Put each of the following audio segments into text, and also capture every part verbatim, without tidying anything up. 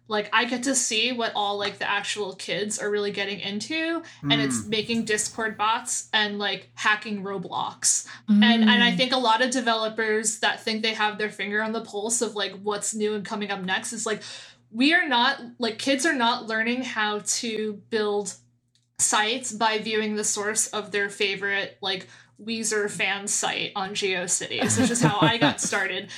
like I get to see what all like the actual kids are really getting into, mm. and it's making Discord bots and like hacking Roblox. Mm. And and I think a lot of developers that think they have their finger on the pulse of like what's new and coming up next is like, we are not, like kids are not learning how to build sites by viewing the source of their favorite like Weezer fan site on GeoCities, which is how I got started.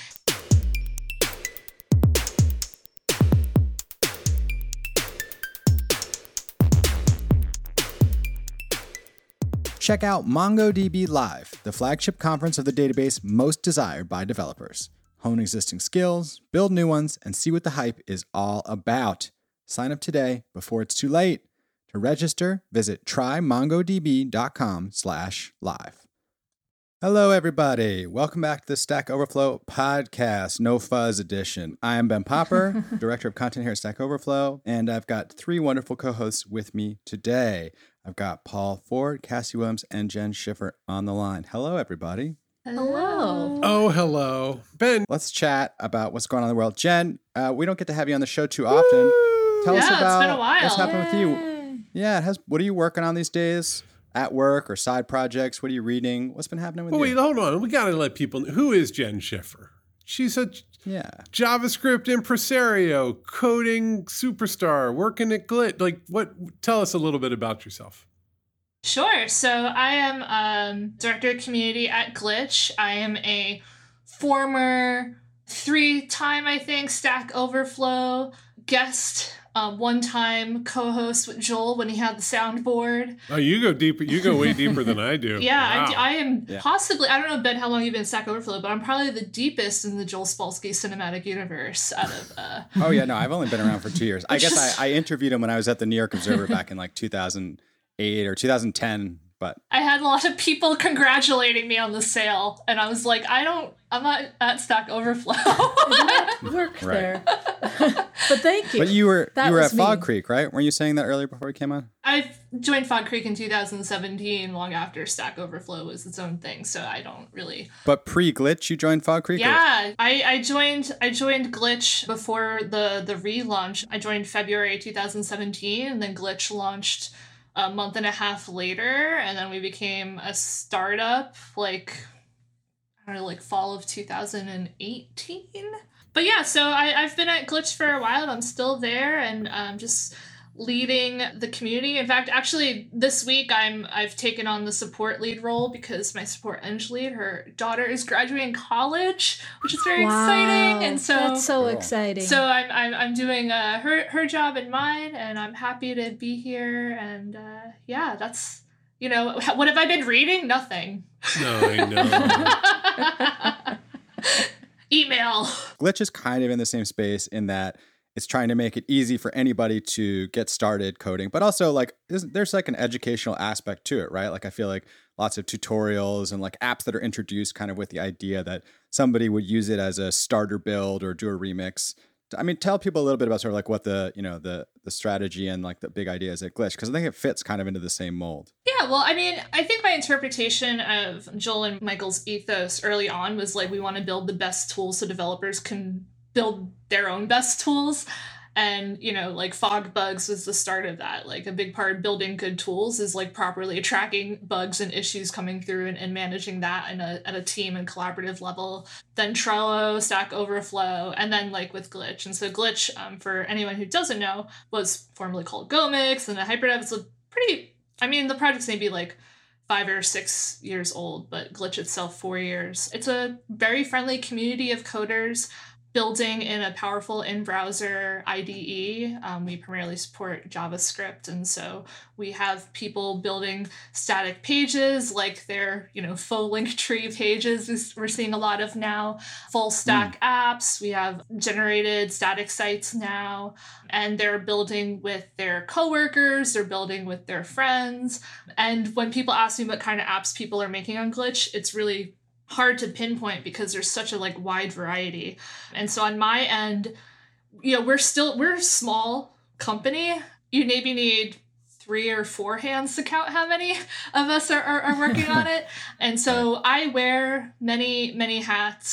Check out MongoDB Live, the flagship conference of the database most desired by developers. Hone existing skills, build new ones, and see what the hype is all about. Sign up today before it's too late. To register, visit trymongodb.com slash live. Hello, everybody. Welcome back to the Stack Overflow podcast, No Fuzz edition. I am Ben Popper, Director of Content here at Stack Overflow, and I've got three wonderful co-hosts with me today. I've got Paul Ford, Cassie Williams, and Jen Schiffer on the line. Hello, everybody. Hello. Oh, hello. Ben. Let's chat about what's going on in the world. Jen, uh, we don't get to have you on the show too often. Woo! Tell yeah, us about it's been a while. what's happening Yay. with you. Yeah, it has, what are you working on these days? At work or side projects? What are you reading? What's been happening with well, you? Wait, hold on. We got to let people know. Who is Jen Schiffer? She's a yeah. JavaScript impresario, coding superstar, working at Glitch. Like, what? Tell us a little bit about yourself. Sure. So I am um, Director of Community at Glitch. I am a former three-time, I think, Stack Overflow guest, uh, one-time co-host with Joel when he had the soundboard. Oh, you go deeper. You go way deeper than I do. Yeah, wow. I, I am yeah. possibly, I don't know, Ben, how long you've been in Stack Overflow, but I'm probably the deepest in the Joel Spolsky cinematic universe out of... Uh, oh, yeah, no, I've only been around for two years. I guess I, I interviewed him when I was at the New York Observer back in like two thousand eight or two thousand ten, but I had a lot of people congratulating me on the sale, and I was like, I don't, I'm not at Stack Overflow. Work right. there. But thank you. But you were that you were at me. Fog Creek, right? Weren't you saying that earlier before we came on? I joined Fog Creek in two thousand seventeen, long after Stack Overflow was its own thing, so I don't really... But pre-Glitch, you joined Fog Creek? Yeah, I, I joined I joined Glitch before the, the relaunch. I joined February two thousand seventeen, and then Glitch launched a month and a half later, and then we became a startup, like, I don't know, like fall of two thousand eighteen. But yeah, so I, I've been at Glitch for a while, and I'm still there, and um, just leading the community. In fact, actually, this week I'm I've taken on the support lead role because my support eng lead, her daughter is graduating college, which is very wow, exciting. And so that's so cool. exciting. So I'm I'm I'm doing uh, her her job and mine, and I'm happy to be here. And uh, yeah, that's, you know, what have I been reading? Nothing. No, I know. Email. Glitch is kind of in the same space in that it's trying to make it easy for anybody to get started coding, but also like there's like an educational aspect to it, right? Like I feel like lots of tutorials and like apps that are introduced kind of with the idea that somebody would use it as a starter build or do a remix. I mean, tell people a little bit about sort of like what the, you know, the the strategy and like the big ideas at Glitch, because I think it fits kind of into the same mold. Yeah, well, I mean, I think my interpretation of Joel and Michael's ethos early on was like, we want to build the best tools so developers can build their own best tools. And, you know, like fog bugs was the start of that. Like a big part of building good tools is like properly tracking bugs and issues coming through and, and managing that in a, at a team and collaborative level. Then Trello, Stack Overflow, and then like with Glitch. And so Glitch, um, for anyone who doesn't know, was formerly called GoMix, and the HyperDev is a pretty, I mean, the project's maybe like five or six years old, but Glitch itself four years. It's a very friendly community of coders building in a powerful in-browser I D E. Um, we primarily support JavaScript, and so we have people building static pages like their, you know, faux link tree pages we're seeing a lot of now, full stack mm. apps. We have generated static sites now, and they're building with their coworkers, they're building with their friends. And when people ask me what kind of apps people are making on Glitch, it's really hard to pinpoint because there's such a like wide variety. And so on my end, you know, we're still, we're a small company. You maybe need three or four hands to count how many of us are, are, are working on it. And so I wear many, many hats.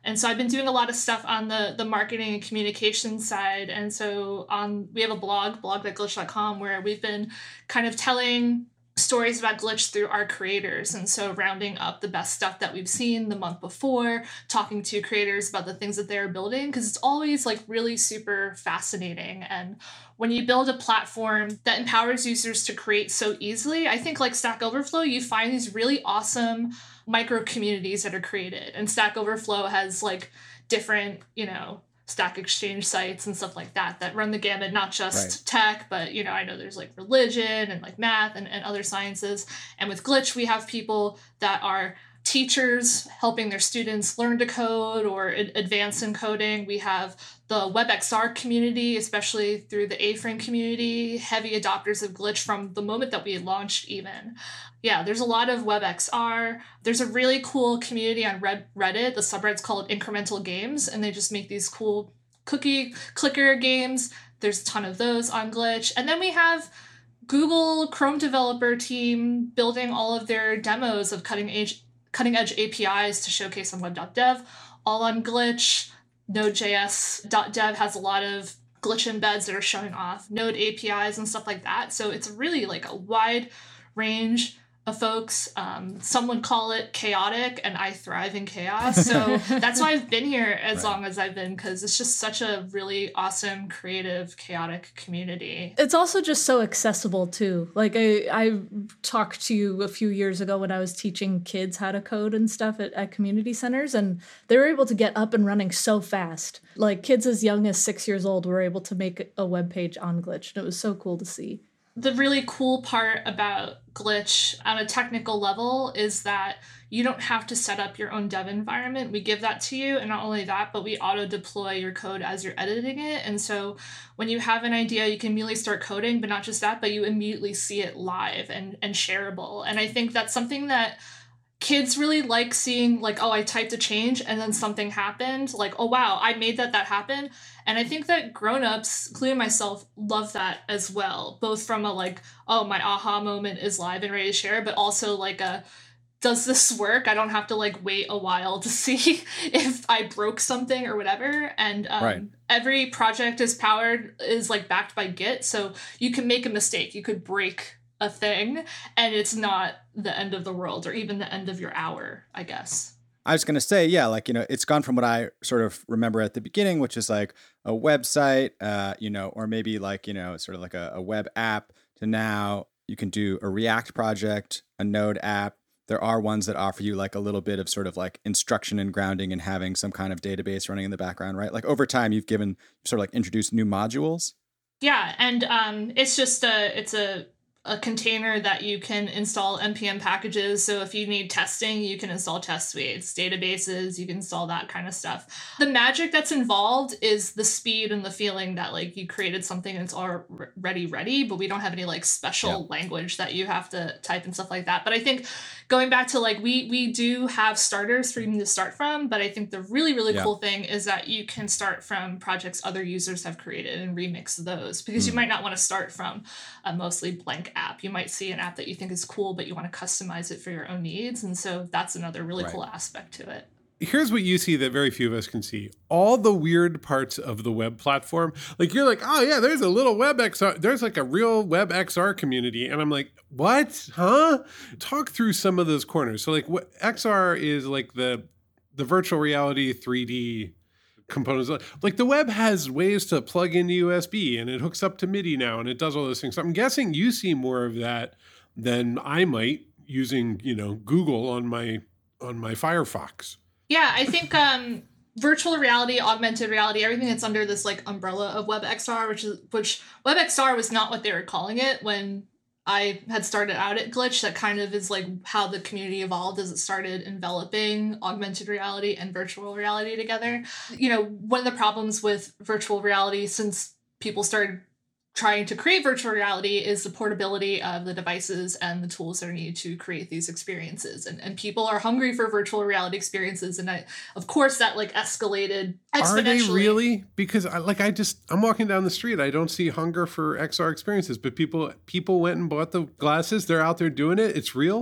And so I've been doing a lot of stuff on the the marketing and communication side. And so on we have a blog, blog dot glitch dot com, where we've been kind of telling stories about Glitch through our creators. And so rounding up the best stuff that we've seen the month before, talking to creators about the things that they're building, because it's always like really super fascinating. And when you build a platform that empowers users to create so easily, I think like Stack Overflow, you find these really awesome micro communities that are created. And Stack Overflow has like different, you know, Stack Exchange sites and stuff like that that run the gamut, not just right. tech, but, you know, I know there's like religion and like math and, and other sciences. And with Glitch, we have people that are teachers helping their students learn to code or ad- advance in coding. We have the WebXR community, especially through the A-Frame community, heavy adopters of Glitch from the moment that we launched even. Yeah, there's a lot of WebXR. There's a really cool community on Red- Reddit. The subreddit's called Incremental Games, and they just make these cool cookie clicker games. There's a ton of those on Glitch. And then we have Google Chrome developer team building all of their demos of cutting edge cutting edge A P Is to showcase on web dot dev, all on Glitch. Node dot J S dot dev has a lot of Glitch embeds that are showing off Node A P Is and stuff like that. So it's really like a wide range of folks. Um, some would call it chaotic, and I thrive in chaos. So that's why I've been here as right. long as I've been, because it's just such a really awesome, creative, chaotic community. It's also just so accessible too. Like I, I talked to you a few years ago when I was teaching kids how to code and stuff at, at community centers, and they were able to get up and running so fast. Like kids as young as six years old were able to make a web page on Glitch, and it was so cool to see. The really cool part about Glitch on a technical level is that you don't have to set up your own dev environment. We give that to you, and not only that, but we auto deploy your code as you're editing it. And so when you have an idea, you can immediately start coding, but not just that, but you immediately see it live and, and shareable. And I think that's something that kids really like seeing, like, oh, I typed a change and then something happened. Like, oh, wow, I made that, that happen. And I think that grownups, including myself, love that as well. Both from a like, oh, my aha moment is live and ready to share, but also like a, does this work? I don't have to like wait a while to see if I broke something or whatever. And um, right. every project is powered, is like backed by Git. So you can make a mistake. You could break a thing and it's not the end of the world or even the end of your hour, I guess. I was going to say, yeah, like, you know, it's gone from what I sort of remember at the beginning, which is like a website, uh, you know, or maybe like, you know, sort of like a, a web app, to now you can do a React project, a Node app. There are ones that offer you like a little bit of sort of like instruction and grounding and having some kind of database running in the background, right? Like over time, you've given sort of like introduced new modules. Yeah. And um, it's just a, it's a, a container that you can install N P M packages. So if you need testing, you can install test suites, databases, you can install that kind of stuff. The magic that's involved is the speed and the feeling that like you created something and it's already ready, but we don't have any like special yeah. language that you have to type and stuff like that. But I think going back to like, we we do have starters for you to start from, but I think the really, really yeah. cool thing is that you can start from projects other users have created and remix those, because mm. you might not want to start from a mostly blank app. You might see an app that you think is cool, but you want to customize it for your own needs. And so that's another really right. cool aspect to it. Here's what you see that very few of us can see. All the weird parts of the web platform. Like you're like, oh yeah, there's a little WebXR. There's like a real WebXR community. And I'm like, what? Huh? Talk through some of those corners. So like what X R is like the the virtual reality three D components. Like the web has ways to plug into U S B and it hooks up to MIDI now and it does all those things. So I'm guessing you see more of that than I might using, you know, Google on my on my Firefox. Yeah, I think um, virtual reality, augmented reality, everything that's under this like umbrella of WebXR, which is which WebXR was not what they were calling it when I had started out at Glitch. That kind of is like how the community evolved as it started enveloping augmented reality and virtual reality together. You know, one of the problems with virtual reality since people started trying to create virtual reality is the portability of the devices and the tools that are needed to create these experiences. And, and people are hungry for virtual reality experiences. And I, of course, that like escalated exponentially. Are they really? Because I, like I just, I'm walking down the street. I don't see hunger for X R experiences, but people people went and bought the glasses. They're out there doing it. It's real.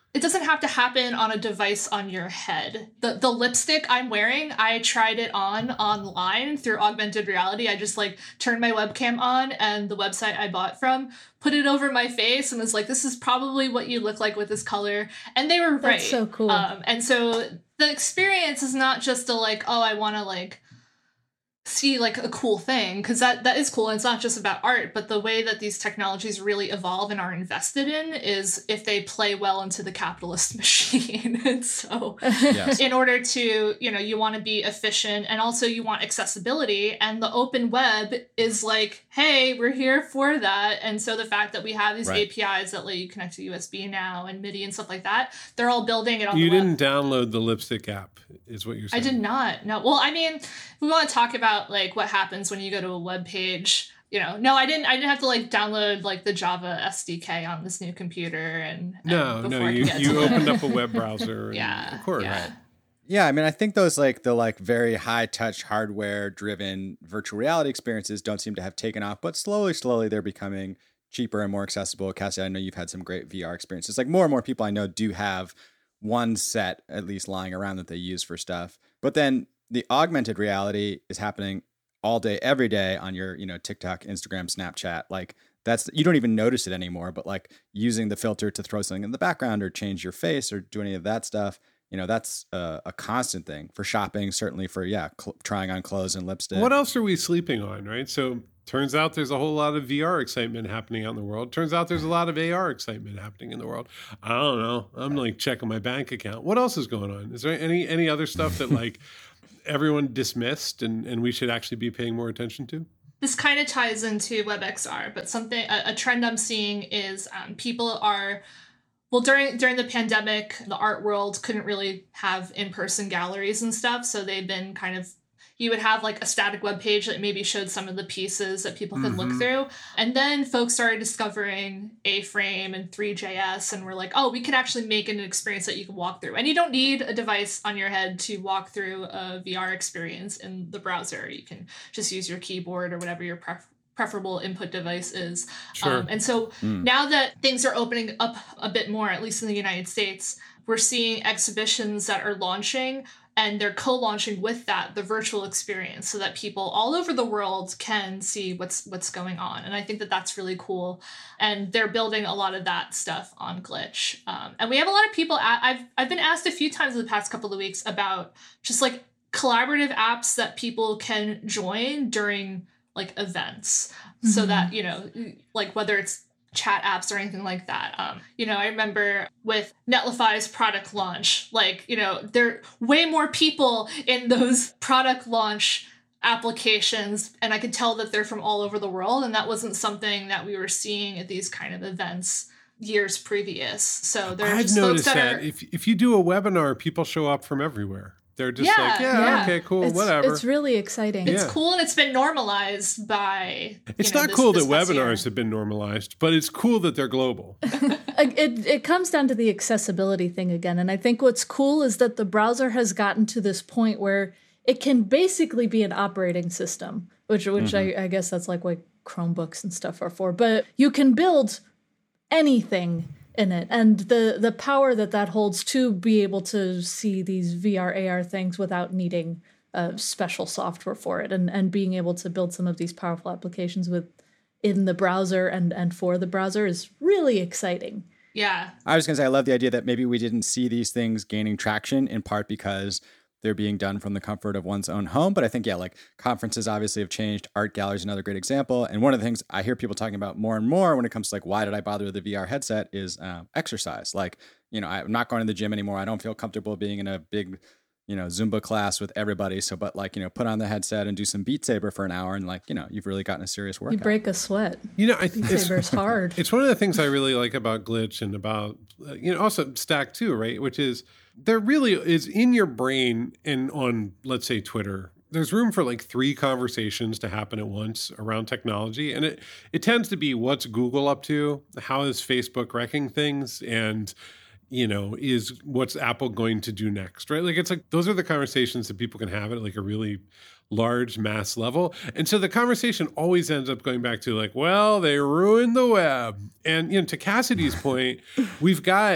it doesn't have to happen on a device on your head. The the lipstick I'm wearing, I tried it on online through augmented reality. I just like turned my webcam on and the website I bought from put it over my face and was like, this is probably what you look like with this color. And they were right. That's so cool. Um, and so the experience is not just a like, oh, I want to like see like a cool thing, because that that is cool, and it's not just about art, but the way that these technologies really evolve and are invested in is if they play well into the capitalist machine. And so yes. in order to, you know, you want to be efficient, and also you want accessibility, and the open web is like, hey, we're here for that. And so the fact that we have these right. A P Is that let you connect to U S B now and MIDI and stuff like that, they're all building it on you the web. You didn't download the Lipstick app, is what you're saying. I did not. No. Well, I mean, we want to talk about like what happens when you go to a web page. You know, no, I didn't. I didn't have to like download like the Java S D K on this new computer. And, and no, no, you you opened up a web browser. And, yeah, of course, yeah. right. Yeah, I mean, I think those like the like very high touch hardware driven virtual reality experiences don't seem to have taken off, but slowly, slowly they're becoming cheaper and more accessible. Cassie, I know you've had some great V R experiences. Like more and more people I know do have one set at least lying around that they use for stuff. But then the augmented reality is happening all day, every day on your, you know, TikTok, Instagram, Snapchat. Like that's, you don't even notice it anymore, but like using the filter to throw something in the background or change your face or do any of that stuff, you know, that's a, a constant thing for shopping, certainly for, yeah, cl- trying on clothes and lipstick. What else are we sleeping on, right? So turns out there's a whole lot of V R excitement happening out in the world. Turns out there's a lot of A R excitement happening in the world. I don't know. I'm like checking my bank account. What else is going on? Is there any any other stuff that like everyone dismissed and, and we should actually be paying more attention to? This kind of ties into WebXR, but something a, a trend I'm seeing is um, people are well during during the pandemic, the art world couldn't really have in-person galleries and stuff, so they've been kind of you would have like a static web page that maybe showed some of the pieces that people could mm-hmm. look through. And then folks started discovering A-Frame and three J S and were like, oh, we could actually make an experience that you can walk through. And you don't need a device on your head to walk through a V R experience in the browser. You can just use your keyboard or whatever your pref- preferable input device is. Sure. Um, and so mm. now that things are opening up a bit more, at least in the United States, we're seeing exhibitions that are launching, and they're co-launching with that the virtual experience so that people all over the world can see what's what's going on. And I think that that's really cool. And they're building a lot of that stuff on Glitch. Um, and we have a lot of people, at, I've, I've been asked a few times in the past couple of weeks about just like collaborative apps that people can join during like events. Mm-hmm. So that, you know, like whether it's chat apps or anything like that. Um, you know, I remember with Netlify's product launch, like, you know, there are way more people in those product launch applications, and I could tell that they're from all over the world, and that wasn't something that we were seeing at these kind of events years previous. So there's I've just noticed folks that, that are, if if you do a webinar, people show up from everywhere. They're just yeah, like, yeah, yeah, okay, cool, it's, whatever. It's really exciting. It's yeah. cool, and it's been normalized by. It's know, not this, cool this that webinars year. have been normalized, but it's cool that they're global. it it comes down to the accessibility thing again, and I think what's cool is that the browser has gotten to this point where it can basically be an operating system, which which mm-hmm. I, I guess that's like what Chromebooks and stuff are for. But you can build anything in it, and the the power that that holds to be able to see these V R A R things without needing uh, special software for it, and and being able to build some of these powerful applications with in the browser and and for the browser is really exciting. Yeah, I was gonna say I love the idea that maybe we didn't see these things gaining traction in part because they're being done from the comfort of one's own home. But I think, yeah, like conferences obviously have changed. Art galleries, another great example. And one of the things I hear people talking about more and more when it comes to like, why did I bother with the V R headset is uh, exercise. Like, you know, I'm not going to the gym anymore. I don't feel comfortable being in a big, you know, Zumba class with everybody. So, but like, you know, put on the headset and do some Beat Saber for an hour. And like, you know, you've really gotten a serious workout. You break a sweat. You know, I think Beat Saber's hard. It's one of the things I really like about Glitch and about, uh, you know, also Stack too, right? Which is, there really is in your brain and on, let's say, Twitter, there's room for like three conversations to happen at once around technology. And it, it tends to be what's Google up to? How is Facebook wrecking things? And, you know, is what's Apple going to do next, right? Like, it's like, those are the conversations that people can have at like a really large mass level. And so the conversation always ends up going back to like, well, they ruined the web. And, you know, to Cassidy's point, we've got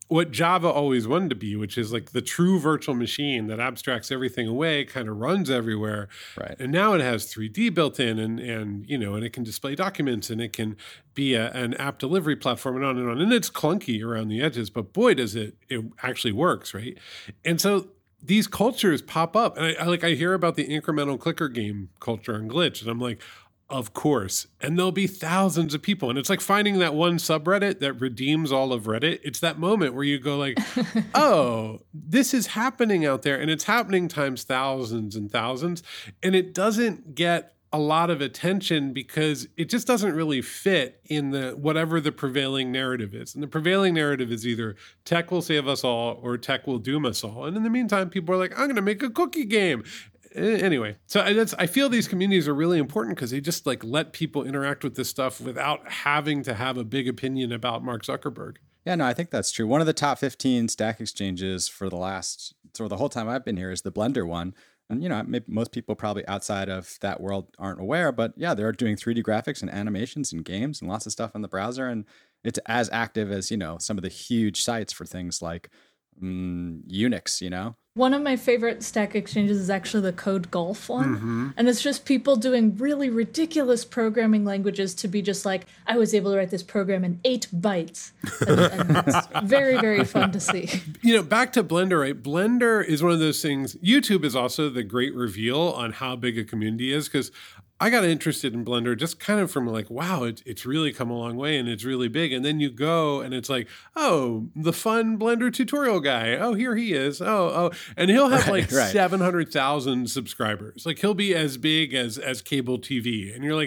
what Java always wanted to be, which is like the true virtual machine that abstracts everything away, kind of runs everywhere. Right. And now it has three D built in, and and you know, and it can display documents, and it can be a, an app delivery platform, and on and on. And it's clunky around the edges, but boy, does it it actually works, right? And so these cultures pop up, and I, I like I hear about the incremental clicker game culture and Glitch, and I'm like, of course. And there'll be thousands of people. And it's like finding that one subreddit that redeems all of Reddit. It's that moment where you go like, oh, this is happening out there. And it's happening times thousands and thousands. And it doesn't get a lot of attention because it just doesn't really fit in the whatever the prevailing narrative is. And the prevailing narrative is either tech will save us all or tech will doom us all. And in the meantime, people are like, I'm going to make a cookie game. Anyway, so that's, I feel these communities are really important because they just like let people interact with this stuff without having to have a big opinion about Mark Zuckerberg. Yeah, no, I think that's true. One of the top fifteen Stack Exchanges for the last, for the whole time I've been here is the Blender one. And, you know, maybe most people probably outside of that world aren't aware, but yeah, they're doing three D graphics and animations and games and lots of stuff in the browser. And it's as active as, you know, some of the huge sites for things like mm, Unix, you know? One of my favorite Stack Exchanges is actually the Code Golf one. Mm-hmm. And it's just people doing really ridiculous programming languages to be just like, I was able to write this program in eight bytes. And, and it's very, very fun to see. You know, back to Blender, right? Blender is one of those things. YouTube is also the great reveal on how big a community is, because I got interested in Blender just kind of from like, wow, it, it's really come a long way and it's really big. And then you go and it's like, oh, the fun Blender tutorial guy. Oh, here he is. Oh, oh. And he'll have right, like right. seven hundred thousand subscribers. Like he'll be as big as, as cable T V. And you're like,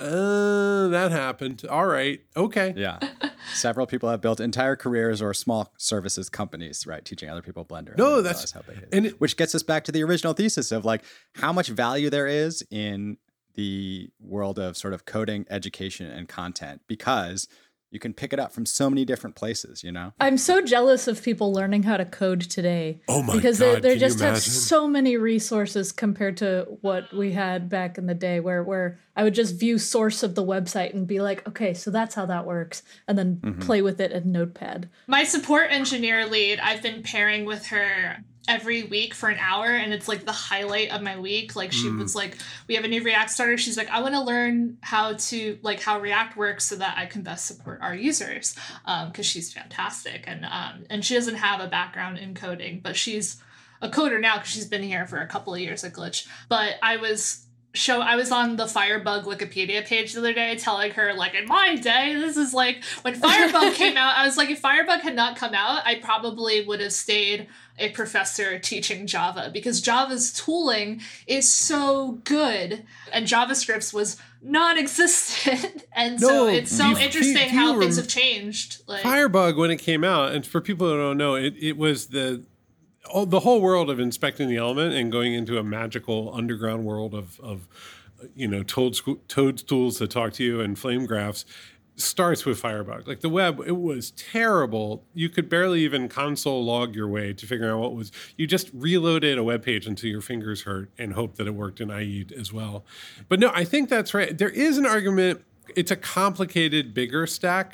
uh, that happened. All right. Okay. Yeah. Several people have built entire careers or small services companies, right? Teaching other people Blender. No, that's how big it is. And it, which gets us back to the original thesis of like how much value there is in the world of sort of coding, education, and content, because you can pick it up from so many different places, you know? I'm so jealous of people learning how to code today. Oh my because God, they, they can just you have imagine? so many resources compared to what we had back in the day, where, where I would just view source of the website and be like, okay, so that's how that works, and then mm-hmm. play with it in Notepad. My support engineer lead, I've been pairing with her every week for an hour, and it's like the highlight of my week. Like she mm. was like, we have a new React starter. She's like, I want to learn how to like how React works so that I can best support our users. Um, cause she's fantastic. And, um, and she doesn't have a background in coding, but she's a coder now cause she's been here for a couple of years at Glitch. But I was show I was on the Firebug Wikipedia page the other day telling her like, in my day, this is like when Firebug came out, I was like, if Firebug had not come out, I probably would have stayed a professor teaching Java, because Java's tooling is so good and JavaScript was non-existent. And no, so it's so you, interesting you, how you things rem- have changed. Like, Firebug, when it came out, and for people who don't know, it, it was the oh, the whole world of inspecting the element and going into a magical underground world of, of you know, toad, toadstools that talk to you and flame graphs. Starts with Firebug. Like the web, it was terrible. You could barely even console log your way to figure out what was. You just reloaded a web page until your fingers hurt and hoped that it worked in I E as well. But no, I think that's right. There is an argument. It's a complicated, bigger stack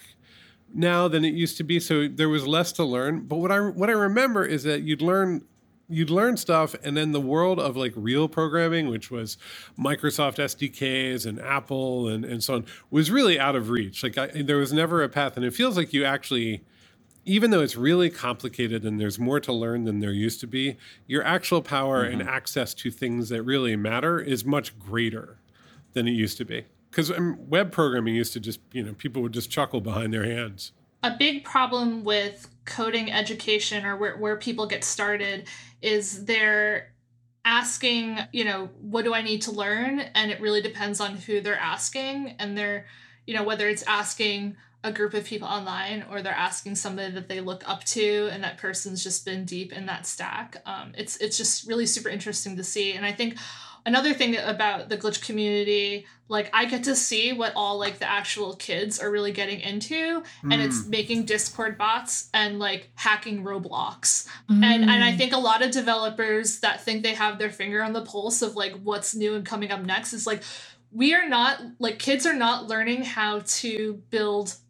now than it used to be. So there was less to learn. But what I what I remember is that you'd learn. You'd learn stuff, and then the world of like real programming, which was Microsoft S D Ks and Apple and, and so on, was really out of reach. Like I, there was never a path, and it feels like you actually, even though it's really complicated and there's more to learn than there used to be, your actual power mm-hmm. and access to things that really matter is much greater than it used to be. Because um, web programming used to just, you know, people would just chuckle behind their hands. A big problem with coding education, or where, where people get started, is they're asking, you know, what do I need to learn? And it really depends on who they're asking. And they're, you know, whether it's asking a group of people online or they're asking somebody that they look up to and that person's just been deep in that stack. Um, it's it's just really super interesting to see. And I think another thing about the Glitch community, like I get to see what all like the actual kids are really getting into, mm. and it's making Discord bots and like hacking Roblox. Mm. And and I think a lot of developers that think they have their finger on the pulse of like what's new and coming up next is like, we are not, like kids are not learning how to build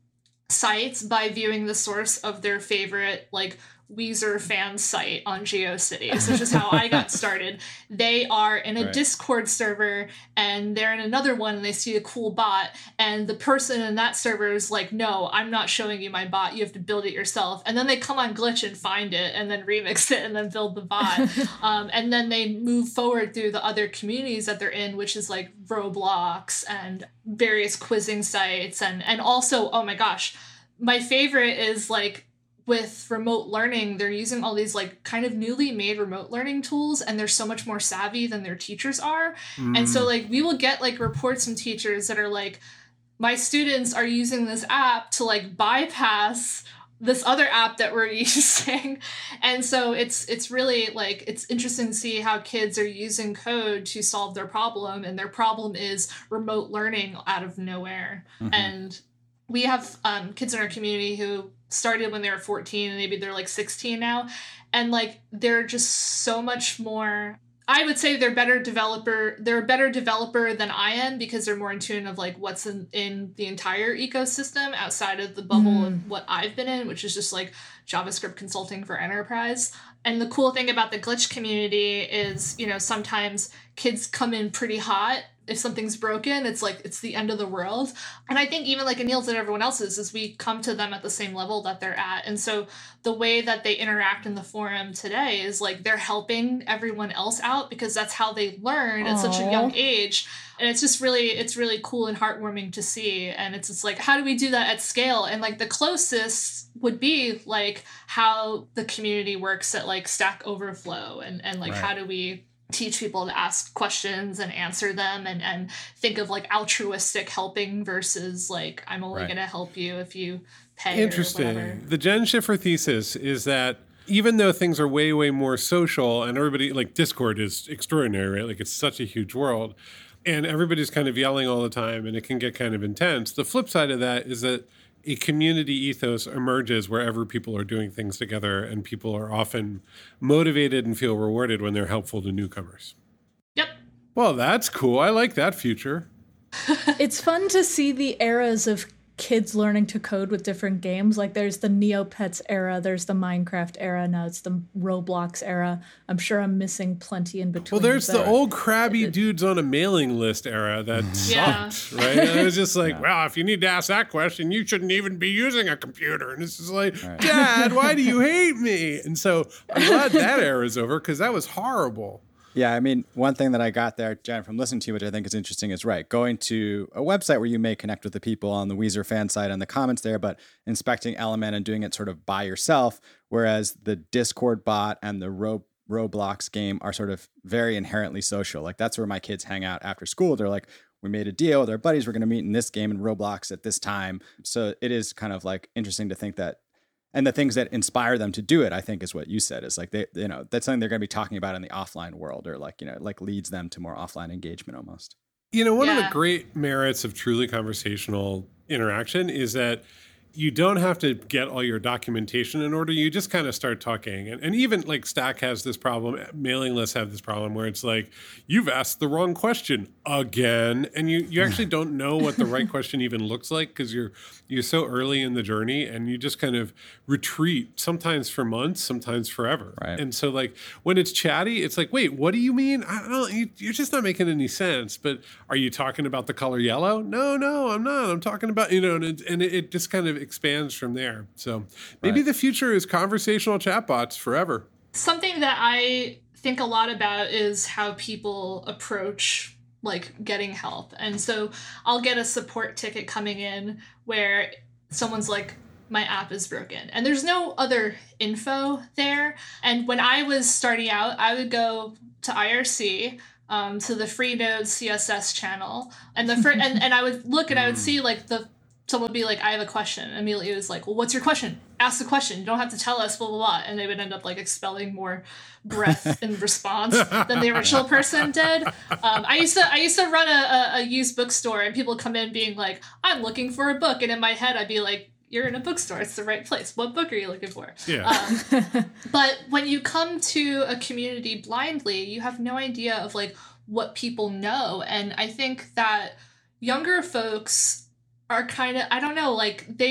sites by viewing the source of their favorite, like, Weezer fan site on GeoCities, which is how I got started. They are in a right. Discord server, and they're in another one, and they see a cool bot, and the person in that server is like, no, I'm not showing you my bot, you have to build it yourself. And then they come on Glitch and find it, and then remix it, and then build the bot. um, and then they move forward through the other communities that they're in, which is like Roblox and various quizzing sites, and and also, oh my gosh, my favorite is like, with remote learning, they're using all these like kind of newly made remote learning tools, and they're so much more savvy than their teachers are. Mm. And so like we will get like reports from teachers that are like, my students are using this app to like bypass this other app that we're using. And so it's it's really like, it's interesting to see how kids are using code to solve their problem, and their problem is remote learning out of nowhere. Mm-hmm. And we have um, kids in our community who started when they were fourteen, and maybe they're like sixteen now. And like, they're just so much more, I would say they're better developer. They're a better developer than I am, because they're more in tune of like what's in, in the entire ecosystem outside of the bubble mm. of what I've been in, which is just like JavaScript consulting for enterprise. And the cool thing about the Glitch community is, you know, sometimes kids come in pretty hot. If something's broken, it's like, it's the end of the world. And I think even like Anil's and everyone else's is we come to them at the same level that they're at. And so the way that they interact in the forum today is like, they're helping everyone else out, because that's how they learn Aww. At such a young age. And it's just really, it's really cool and heartwarming to see. And it's just like, how do we do that at scale? And like the closest would be like how the community works at like Stack Overflow, and, and like, right. how do we teach people to ask questions and answer them, and, and think of like altruistic helping versus like, I'm only right. going to help you if you pay. Interesting. The Jen Schiffer thesis is that even though things are way, way more social, and everybody, like Discord is extraordinary, right? Like it's such a huge world, and everybody's kind of yelling all the time, and it can get kind of intense. The flip side of that is that a community ethos emerges wherever people are doing things together, and people are often motivated and feel rewarded when they're helpful to newcomers. Yep. Well, that's cool. I like that future. It's fun to see the eras of kids learning to code with different games. Like there's the Neopets era, there's the Minecraft era, now it's the Roblox era. I'm sure I'm missing plenty in between. Well, there's the old crabby dudes on a mailing list era that yeah. sucked, right? And it was just like, yeah. well, if you need to ask that question, you shouldn't even be using a computer. And it's just like, right. Dad, why do you hate me? And so I'm glad that era is over, because that was horrible. Yeah, I mean, one thing that I got there, Jen, from listening to you, which I think is interesting, is right, going to a website where you may connect with the people on the Weezer fan site and the comments there, but inspecting Element and doing it sort of by yourself, whereas the Discord bot and the Ro- Roblox game are sort of very inherently social. Like that's where my kids hang out after school. They're like, we made a deal with our buddies, we're going to meet in this game in Roblox at this time. So it is kind of like interesting to think that. And the things that inspire them to do it, I think, is what you said, is like, they, you know, that's something they're going to be talking about in the offline world, or like, you know, like leads them to more offline engagement almost. You know, one yeah. of the great merits of truly conversational interaction is that you don't have to get all your documentation in order. You just kind of start talking. And, and even like Stack has this problem, mailing lists have this problem where it's like, you've asked the wrong question again. And you, you actually don't know what the right question even looks like, because you're you're so early in the journey, and you just kind of retreat, sometimes for months, sometimes forever. Right. And so like when it's chatty, it's like, wait, what do you mean? I don't know. You, you're just not making any sense. But are you talking about the color yellow? No, no, I'm not. I'm talking about, you know, and it, and it just kind of expands from there. So maybe right. the future is conversational chatbots forever. Something that I think a lot about is how people approach like getting help. And so I'll get a support ticket coming in where someone's like, my app is broken, and there's no other info there. And when I was starting out, I would go to I R C, um, to the Freenode C S S channel, and the fir- and, and I would look and I would see like the someone would be like, I have a question. Immediately it was like, well, what's your question? Ask the question. You don't have to tell us, blah, blah, blah. And they would end up like expelling more breath in response than the original person did. Um, I used to I used to run a, a, a used bookstore, and people come in being like, I'm looking for a book. And in my head, I'd be like, you're in a bookstore. It's the right place. What book are you looking for? Yeah. Um, but when you come to a community blindly, you have no idea of like what people know. And I think that younger folks are kind of, I don't know, like they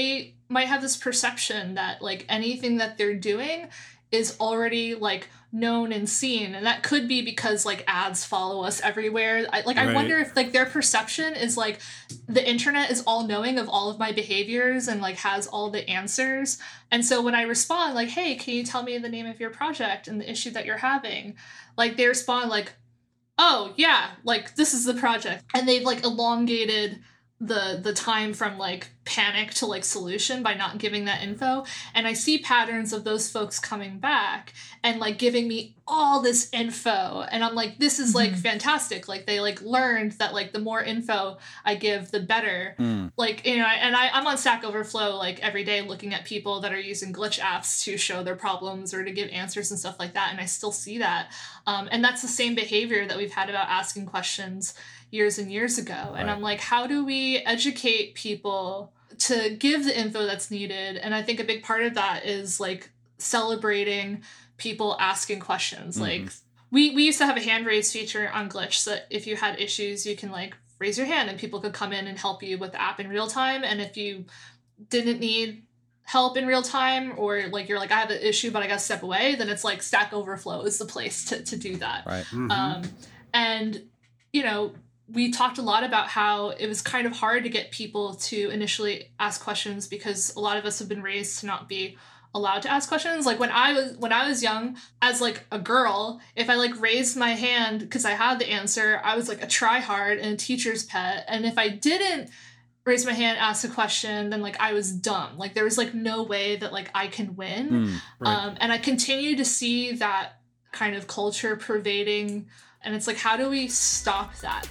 might have this perception that like anything that they're doing is already like known and seen, and that could be because like ads follow us everywhere. I, like I Right. wonder if like their perception is like the internet is all knowing of all of my behaviors and like has all the answers, and so when I respond like, hey, can you tell me the name of your project and the issue that you're having, like they respond like, oh yeah, like this is the project, and they've like elongated the the time from like panic to like solution by not giving that info. And I see patterns of those folks coming back and like giving me all this info, and I'm like, this is like Mhm. fantastic. Like they like learned that like the more info I give, the better. Mm. Like, you know, and I, I'm on Stack Overflow like every day looking at people that are using glitch apps to show their problems or to give answers and stuff like that, and I still see that. Um, and that's the same behavior that we've had about asking questions years and years ago. And Right. I'm like, how do we educate people to give the info that's needed? And I think a big part of that is like celebrating people asking questions. Mhm. Like we, we used to have a hand raise feature on Glitch, so that if you had issues, you can like raise your hand and people could come in and help you with the app in real time. And if you didn't need help in real time, or like you're like, I have an issue but I gotta step away, then it's like Stack Overflow is the place to, to do that. Right. Mhm. Um, and, you know, we talked a lot about how it was kind of hard to get people to initially ask questions because a lot of us have been raised to not be allowed to ask questions. Like when I was when I was young, as like a girl, if I like raised my hand because I had the answer, I was like a tryhard and a teacher's pet. And if I didn't raise my hand, ask a question, then like I was dumb. Like there was like no way that like I can win. Mm. Right. Um, and I continue to see that kind of culture pervading, and it's like, how do we stop that?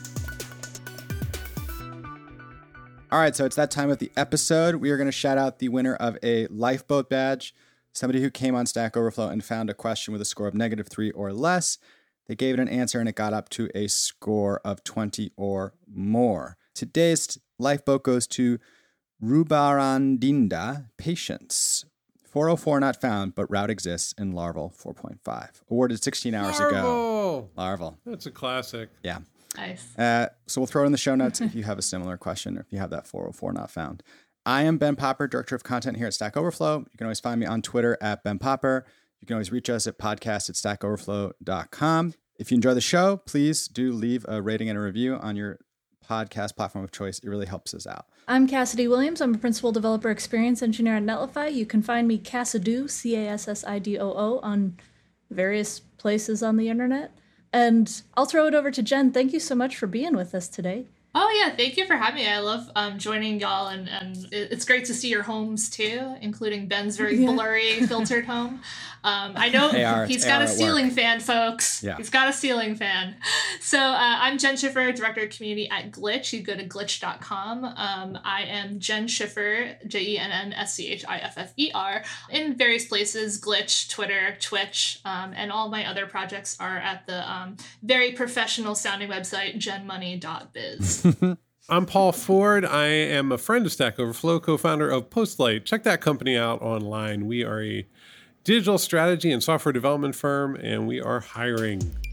All right, so it's that time of the episode. We are going to shout out the winner of a Lifeboat badge, somebody who came on Stack Overflow and found a question with a score of negative three or less. They gave it an answer and it got up to a score of twenty or more. Today's Lifeboat goes to Rubarandinda Patience. four oh four not found, but route exists in Larval four point five. Awarded sixteen hours ago. Larval. Larval. That's a classic. Yeah. Nice. Uh, so we'll throw it in the show notes if you have a similar question or if you have that four oh four not found. I am Ben Popper, Director of Content here at Stack Overflow. You can always find me on Twitter at Ben Popper. You can always reach us at podcast at stack overflow dot com. If you enjoy the show, please do leave a rating and a review on your podcast platform of choice. It really helps us out. I'm Cassidy Williams. I'm a Principal Developer Experience Engineer at Netlify. You can find me Cassidoo, C A S S I D O O, on various places on the internet. And I'll throw it over to Jen. Thank you so much for being with us today. Oh yeah, thank you for having me. I love um, joining y'all, and, and it- it's great to see your homes too, including Ben's very Yeah. blurry filtered home. Um, I know A R, he's it's got A a R at ceiling work. fan, folks. Yeah. He's got a ceiling fan. So uh, I'm Jen Schiffer, Director of Community at Glitch. You go to glitch dot com. Um, I am Jen Schiffer, J E N N S C H I F F E R, in various places, Glitch, Twitter, Twitch, um, and all my other projects are at the um, very professional sounding website, jen money dot biz. I'm Paul Ford. I am a friend of Stack Overflow, co-founder of Postlight. Check that company out online. We are a digital strategy and software development firm, and we are hiring.